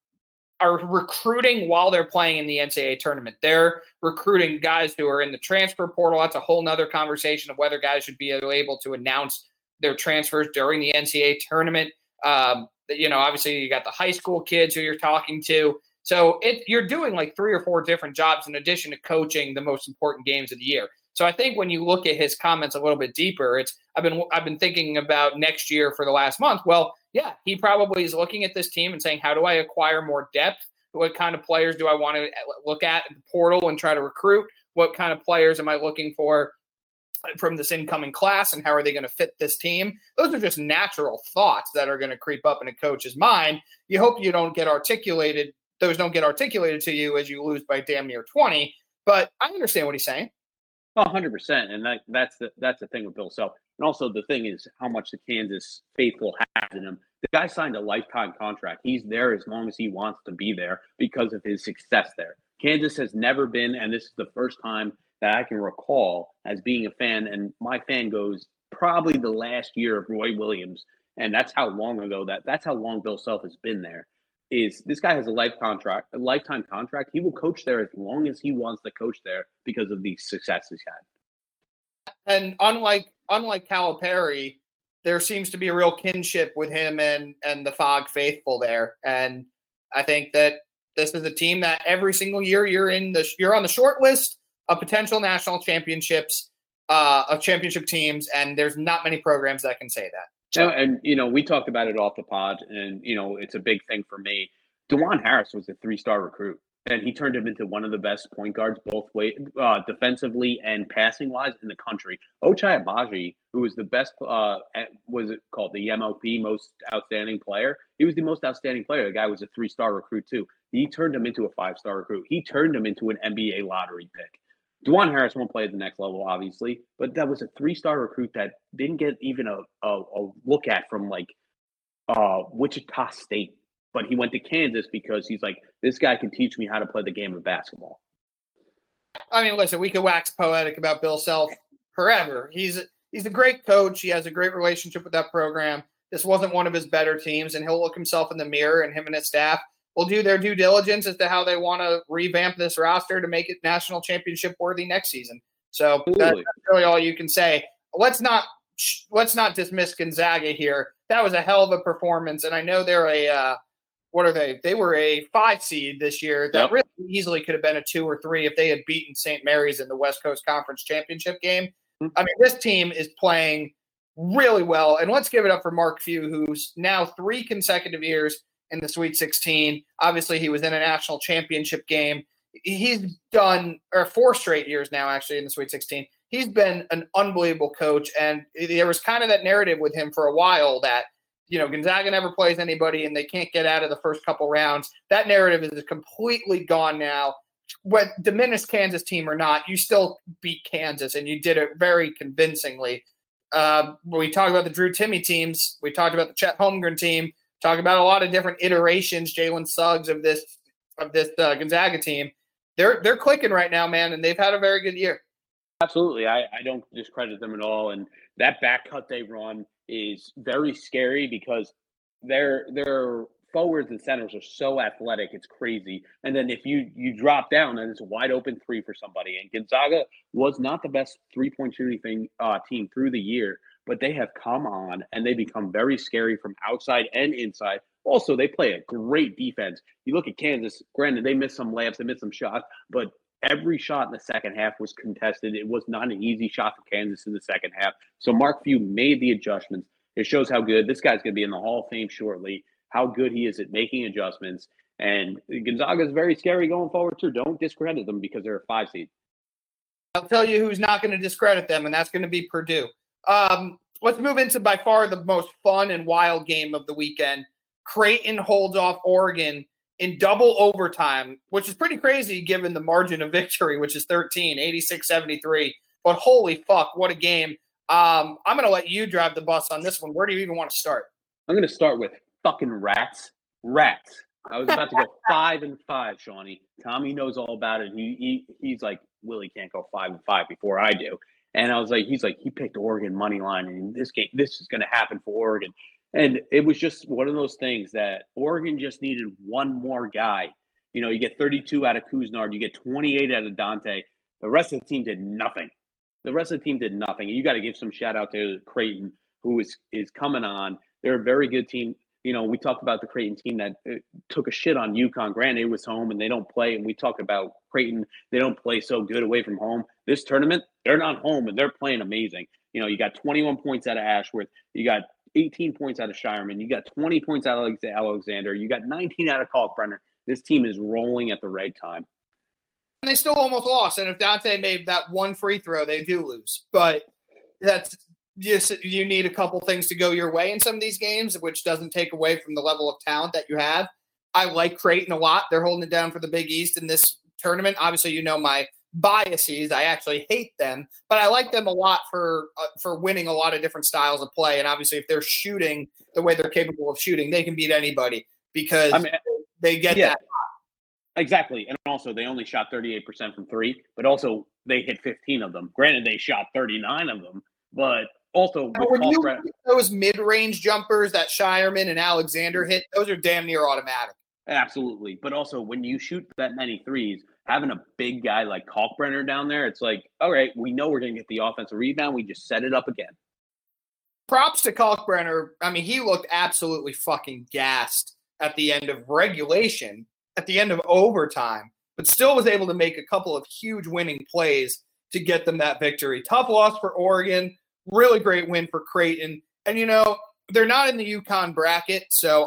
recruiting while they're playing in the NCAA tournament. They're recruiting guys who are in the transfer portal. That's a whole nother conversation of whether guys should be able to announce their transfers during the NCAA tournament. Obviously you got the high school kids who you're talking to. So you're doing like 3 or 4 different jobs in addition to coaching the most important games of the year. So I think when you look at his comments a little bit deeper, I've been thinking about next year for the last month. Well, yeah, he probably is looking at this team and saying, how do I acquire more depth? What kind of players do I want to look at in the portal and try to recruit? What kind of players am I looking for from this incoming class, and how are they going to fit this team? Those are just natural thoughts that are going to creep up in a coach's mind. You hope you don't get articulated. Those don't get articulated to you as you lose by damn near 20. But I understand what he's saying. 100%, and that's the thing with Bill Self. And also the thing is how much the Kansas faithful has in him. The guy signed a lifetime contract. He's there as long as he wants to be there because of his success there. Kansas has never been, and this is the first time that I can recall as being a fan, and my fan goes probably the last year of Roy Williams, and that's how long ago that's how long Bill Self has been there. Is this guy has a lifetime contract. He will coach there as long as he wants to coach there because of the success he's had. And unlike Calipari, there seems to be a real kinship with him and the Phog faithful there. And I think that this is a team that every single year you're on the short list of potential national championships, of championship teams, and there's not many programs that can say that. And we talked about it off the pod, and it's a big thing for me. DeJuan Harris was a 3-star recruit, and he turned him into one of the best point guards both way, defensively and passing wise in the country. Ochai Agbaji, who was the best, was it called the MLP most outstanding player? He was the most outstanding player. The guy was a 3-star recruit too. He turned him into a 5-star recruit. He turned him into an NBA lottery pick. DeJuan Harris won't play at the next level, obviously, but that was a 3-star recruit that didn't get even a look at from Wichita State. But he went to Kansas because he's like, this guy can teach me how to play the game of basketball. I mean, listen, we could wax poetic about Bill Self forever. He's a great coach. He has a great relationship with that program. This wasn't one of his better teams, and he'll look himself in the mirror, and him and his staff will do their due diligence as to how they want to revamp this roster to make it national championship worthy next season. So that's really all you can say. Let's not dismiss Gonzaga here. That was a hell of a performance, and I know they're what are they? They were a 5 seed this year that really easily could have been a 2 or 3 if they had beaten St. Mary's in the West Coast Conference Championship game. I mean, this team is playing really well, and let's give it up for Mark Few, who's now 3 consecutive years in the Sweet 16. Obviously, he was in a national championship game. He's done, or 4 straight years now, actually, in the Sweet 16. He's been an unbelievable coach, and there was kind of that narrative with him for a while that, Gonzaga never plays anybody and they can't get out of the first couple rounds. That narrative is completely gone now. What diminished Kansas team or not, you still beat Kansas, and you did it very convincingly. We talked about the Drew Timme teams. We talked about the Chet Holmgren team. Talk about a lot of different iterations, Jalen Suggs of this Gonzaga team. They're clicking right now, man, and they've had a very good year. Absolutely. I don't discredit them at all. And that back cut they run is very scary because their forwards and centers are so athletic. It's crazy. And then if you drop down, and it's a wide open 3 for somebody. And Gonzaga was not the best 3-point shooting team through the year, but they have come on and they become very scary from outside and inside. Also, they play a great defense. You look at Kansas, granted, they missed some layups, they missed some shots, but every shot in the second half was contested. It was not an easy shot for Kansas in the second half. So Mark Few made the adjustments. It shows how good this guy's going to be in the Hall of Fame shortly, how good he is at making adjustments. And Gonzaga is very scary going forward, too. Don't discredit them because they're a 5 seed. I'll tell you who's not going to discredit them, and that's going to be Purdue. Let's move into by far the most fun and wild game of the weekend. Creighton holds off Oregon in double overtime, which is pretty crazy given the margin of victory, which is 13, 86-73. But holy fuck, what a game. I'm going to let you drive the bus on this one. Where do you even want to start? I'm going to start with fucking rats. Rats. I was about to go 5-5, Shawnee. Tommy knows all about it. He's like, Willie can't go 5-5 before I do. And I was like, he picked Oregon money line, and this is going to happen for Oregon. And it was just one of those things that Oregon just needed one more guy. You get 32 out of Couisnard, you get 28 out of Dante. The rest of the team did nothing. And you got to give some shout out to Creighton, who is coming on. They're a very good team. We talked about the Creighton team that took a shit on UConn. Granted, it was home and they don't play. And we talked about Creighton. They don't play so good away from home. This tournament, they're not home and they're playing amazing. You got 21 points out of Ashworth. You got 18 points out of Shireman. You got 20 points out of Alexander. You got 19 out of Kalkbrenner. This team is rolling at the right time. And they still almost lost. And if Dante made that one free throw, they do lose. But that's just, you need a couple things to go your way in some of these games, which doesn't take away from the level of talent that you have. I like Creighton a lot. They're holding it down for the Big East in this tournament. Obviously, my biases. I actually hate them, but I like them a lot for winning a lot of different styles of play. And obviously, if they're shooting the way they're capable of shooting, they can beat anybody because they get that. Exactly. And also, they only shot 38% from three, but also they hit 15 of them. Granted, they shot 39 of them, but also those mid-range jumpers that Shireman and Alexander hit, those are damn near automatic. Absolutely. But also, when you shoot that many threes, having a big guy like Kalkbrenner down there, it's like, all right, we know we're going to get the offensive rebound. We just set it up again. Props to Kalkbrenner. I mean, he looked absolutely fucking gassed at the end of regulation, at the end of overtime, but still was able to make a couple of huge winning plays to get them that victory. Tough loss for Oregon. Really great win for Creighton. And, they're not in the UConn bracket, so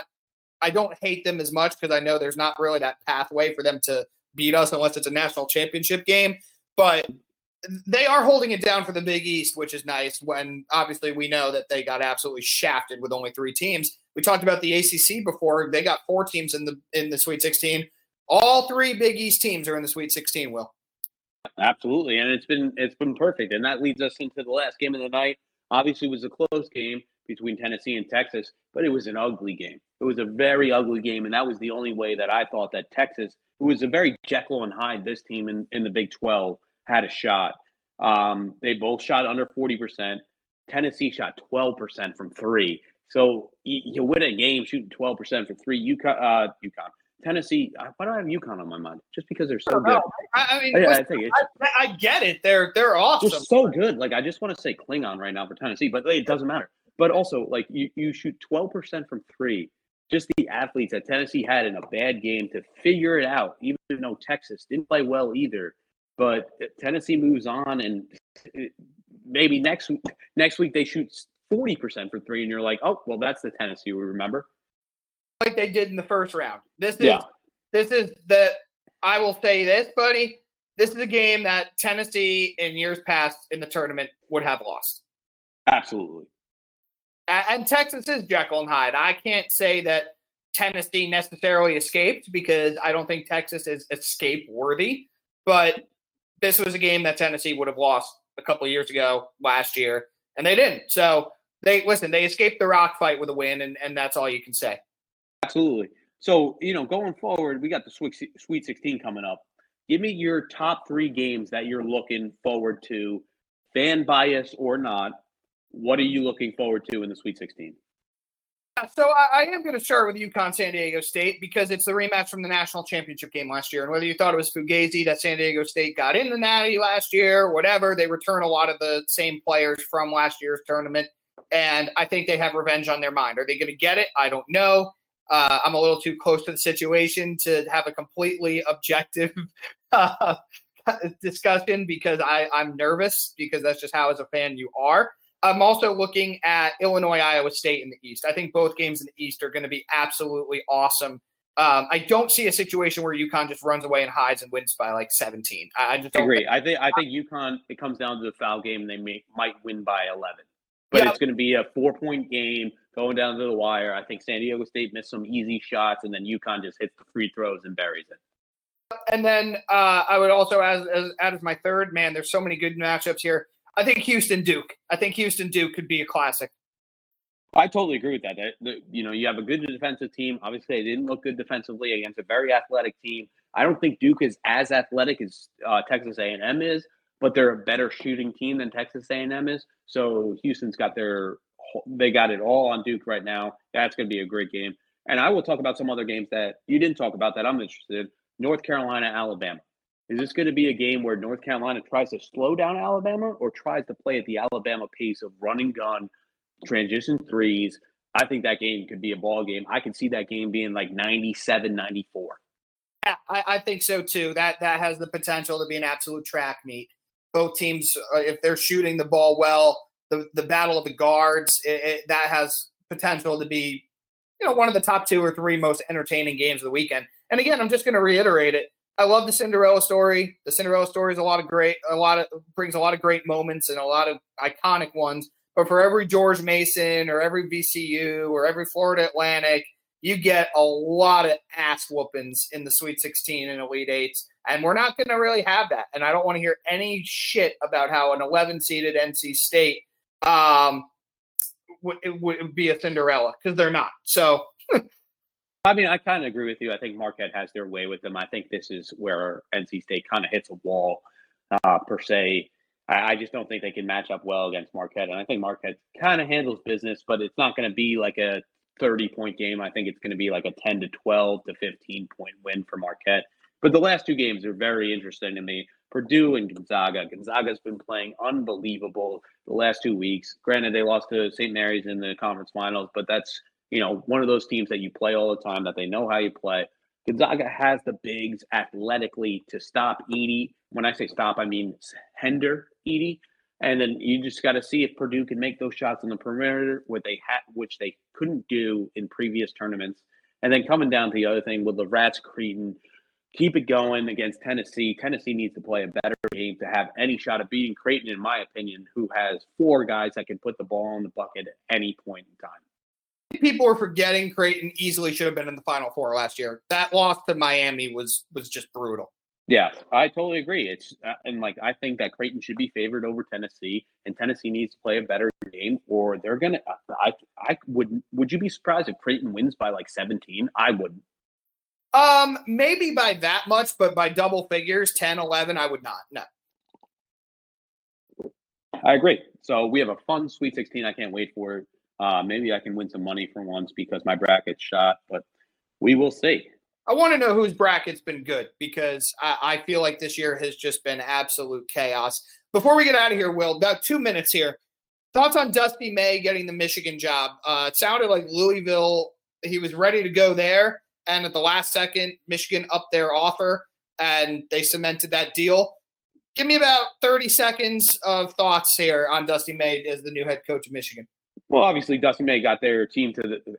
I don't hate them as much because I know there's not really that pathway for them to beat us unless it's a national championship game. But they are holding it down for the Big East, which is nice when obviously we know that they got absolutely shafted with only 3 teams. We talked about the ACC before. They got 4 teams in the Sweet 16. All 3 Big East teams are in the Sweet 16, Will. Absolutely, and it's been perfect, and that leads us into the last game of the night. Obviously, it was a close game between Tennessee and Texas, but it was an ugly game. It was a very ugly game, and that was the only way that I thought that Texas, who was a very Jekyll and Hyde, this team in the Big 12, had a shot. They both shot under 40%. Tennessee shot 12% from 3. So you win a game shooting 12% from 3. UConn. Tennessee, why do I have UConn on my mind? Just because they're so good. I mean, I get it. They're awesome. They're so good. Like, I just want to say Klingon right now for Tennessee, but it doesn't matter. But also, like, you shoot 12% from 3. Just the athletes that Tennessee had in a bad game to figure it out, even though Texas didn't play well either. But Tennessee moves on, and maybe next week they shoot 40% for 3, and you're like, oh, well, that's the Tennessee we remember. Like they did in the first round. This is I will say this, buddy. This is a game that Tennessee in years past in the tournament would have lost. Absolutely. And Texas is Jekyll and Hyde. I can't say that Tennessee necessarily escaped because I don't think Texas is escape worthy, but this was a game that Tennessee would have lost a couple of years ago, last year, and they didn't. So they escaped the rock fight with a win, and that's all you can say. Absolutely. So, going forward, we got the Sweet 16 coming up. Give me your top 3 games that you're looking forward to, fan bias or not. What are you looking forward to in the Sweet 16? So I am going to start with UConn San Diego State because it's the rematch from the national championship game last year. And whether you thought it was Fugazi that San Diego State got in the Natty last year, whatever, they return a lot of the same players from last year's tournament. And I think they have revenge on their mind. Are they going to get it? I don't know. I'm a little too close to the situation to have a completely objective discussion because I'm nervous because that's just how, as a fan, you are. I'm also looking at Illinois, Iowa State in the East. I think both games in the East are going to be absolutely awesome. I don't see a situation where UConn just runs away and hides and wins by like 17. I just don't agree. I think UConn, it comes down to the foul game, and they might win by 11. But it's going to be a 4-point game going down to the wire. I think San Diego State missed some easy shots, and then UConn just hits the free throws and buries it. And then I would also add as my third, man, there's so many good matchups here. I think Houston-Duke. I think Houston-Duke could be a classic. I totally agree with that. You have a good defensive team. Obviously, they didn't look good defensively against a very athletic team. I don't think Duke is as athletic as Texas A&M is, but they're a better shooting team than Texas A&M is. So Houston's got they got it all on Duke right now. That's going to be a great game. And I will talk about some other games that you didn't talk about that I'm interested in. North Carolina, Alabama. Is this going to be a game where North Carolina tries to slow down Alabama or tries to play at the Alabama pace of run and gun, transition threes? I think that game could be a ball game. I could see that game being like 97-94. Yeah, I think so too. That has the potential to be an absolute track meet. Both teams, if they're shooting the ball well, the battle of the guards, that has potential to be, one of the top 2 or 3 most entertaining games of the weekend. And again, I'm just going to reiterate it. I love the Cinderella story. The Cinderella story is brings a lot of great moments and a lot of iconic ones. But for every George Mason or every VCU or every Florida Atlantic, you get a lot of ass whoopings in the Sweet 16 and Elite Eights. And we're not going to really have that. And I don't want to hear any shit about how an 11-seeded NC State would be a Cinderella, because they're not. So, I mean, I kind of agree with you. I think Marquette has their way with them. I think this is where NC State kind of hits a wall, per se. I just don't think they can match up well against Marquette. And I think Marquette kind of handles business, but it's not going to be like a 30-point game. I think it's going to be like a 10 to 12 to 15-point win for Marquette. But the last 2 games are very interesting to me. Purdue and Gonzaga. Gonzaga's been playing unbelievable the last 2 weeks. Granted, they lost to St. Mary's in the conference finals, but that's, one of those teams that you play all the time, that they know how you play. Gonzaga has the bigs athletically to stop Edey. When I say stop, I mean hinder Edey. And then you just got to see if Purdue can make those shots on the perimeter, which they couldn't do in previous tournaments. And then coming down to the other thing with the Rats Creighton, keep it going against Tennessee. Tennessee needs to play a better game to have any shot of beating Creighton, in my opinion, who has 4 guys that can put the ball in the bucket at any point in time. People are forgetting Creighton easily should have been in the Final Four last year. That loss to Miami was just brutal. Yeah, I totally agree. It's I think that Creighton should be favored over Tennessee, and Tennessee needs to play a better game, or they're gonna. Would you be surprised if Creighton wins by like 17? I wouldn't. Maybe by that much, but by double figures, 10, 11, I would not. No. I agree. So we have a fun Sweet 16. I can't wait for it. Maybe I can win some money for once because my bracket's shot, but we will see. I want to know whose bracket's been good, because I feel like this year has just been absolute chaos. Before we get out of here, Will, about 2 minutes here. Thoughts on Dusty May getting the Michigan job? It sounded like Louisville, he was ready to go there, and at the last second, Michigan upped their offer, and they cemented that deal. Give me about 30 seconds of thoughts here on Dusty May as the new head coach of Michigan. Well, obviously, Dusty May got their team to an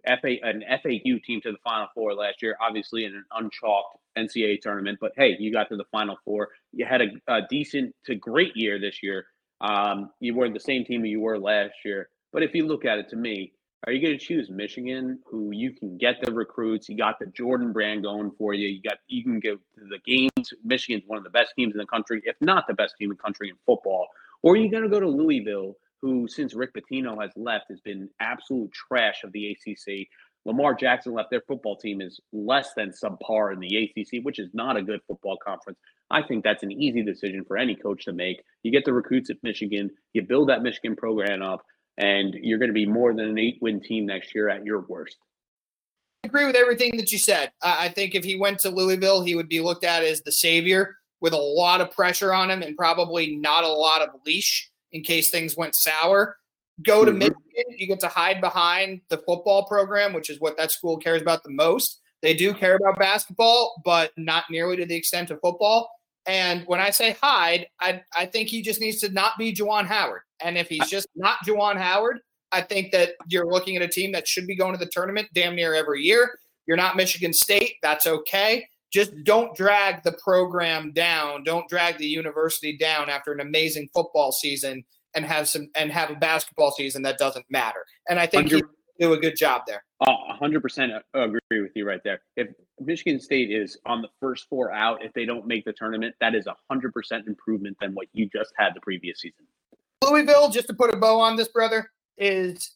FAU team to the Final Four last year, obviously in an unchalked NCAA tournament. But, hey, you got to the Final Four. You had a decent to great year this year. You were the same team you were last year. But if you look at it, to me, are you going to choose Michigan, who you can get the recruits? You got the Jordan brand going for you. You can go to the games. Michigan's one of the best teams in the country, if not the best team in the country in football. Or are you going to go to Louisville, who, since Rick Pitino has left, has been absolute trash of the ACC. Lamar Jackson left. Their football team is less than subpar in the ACC, which is not a good football conference. I think that's an easy decision for any coach to make. You get the recruits at Michigan, you build that Michigan program up, and you're going to be more than an 8-win team next year at your worst. I agree with everything that you said. I think if he went to Louisville, he would be looked at as the savior with a lot of pressure on him and probably not a lot of leash in case things went sour. Go to Michigan, you get to hide behind the football program, which is what that school cares about the most. They do care about basketball, but not nearly to the extent of football. And when I say hide, I think he just needs to not be Juwan Howard. And if he's just not Juwan Howard, I think that you're looking at a team that should be going to the tournament damn near every year. You're not Michigan State. That's okay. Just don't drag the program down. Don't drag the university down after an amazing football season and have a basketball season that doesn't matter. And I think he do a good job there. 100% agree with you right there. If Michigan State is on the first 4 out, if they don't make the tournament, that is 100% improvement than what you just had the previous season. Louisville, just to put a bow on this, brother, is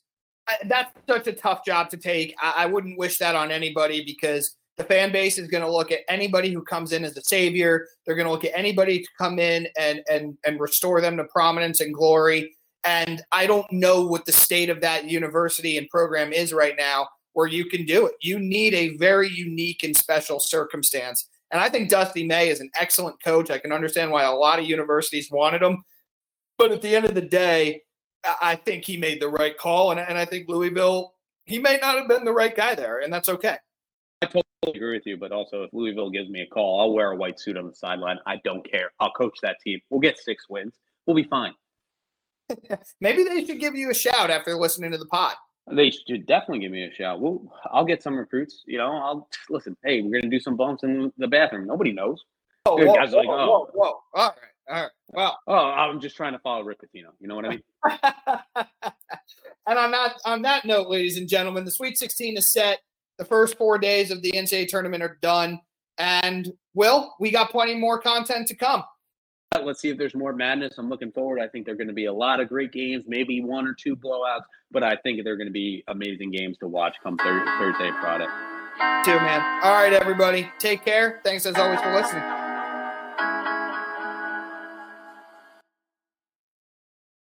That's such a tough job to take. I wouldn't wish that on anybody because the fan base is going to look at anybody who comes in as a savior. They're going to look at anybody to come in and restore them to prominence and glory. And I don't know what the state of that university and program is right now where you can do it. You need a very unique and special circumstance. And I think Dusty May is an excellent coach. I can understand why a lot of universities wanted him. But at the end of the day, I think he made the right call. And I think Louisville, he may not have been the right guy there, and that's okay. I totally agree with you, but also if Louisville gives me a call, I'll wear a white suit on the sideline. I don't care. I'll coach that team. We'll get 6 wins. We'll be fine. Maybe they should give you a shout after listening to the pod. They should definitely give me a shout. I'll get some recruits. I'll listen. Hey, we're gonna do some bumps in the bathroom. Nobody knows. Whoa. All right. Well. Oh, I'm just trying to follow Rick Pitino. You know what I mean? And on that note, ladies and gentlemen, the Sweet 16 is set. The first 4 days of the NCAA tournament are done. And, Will, we got plenty more content to come. Let's see if there's more madness. I'm looking forward. I think there are going to be a lot of great games, maybe 1 or 2 blowouts, but I think they're going to be amazing games to watch come Thursday, Friday. Too, man. All right, everybody. Take care. Thanks, as always, for listening.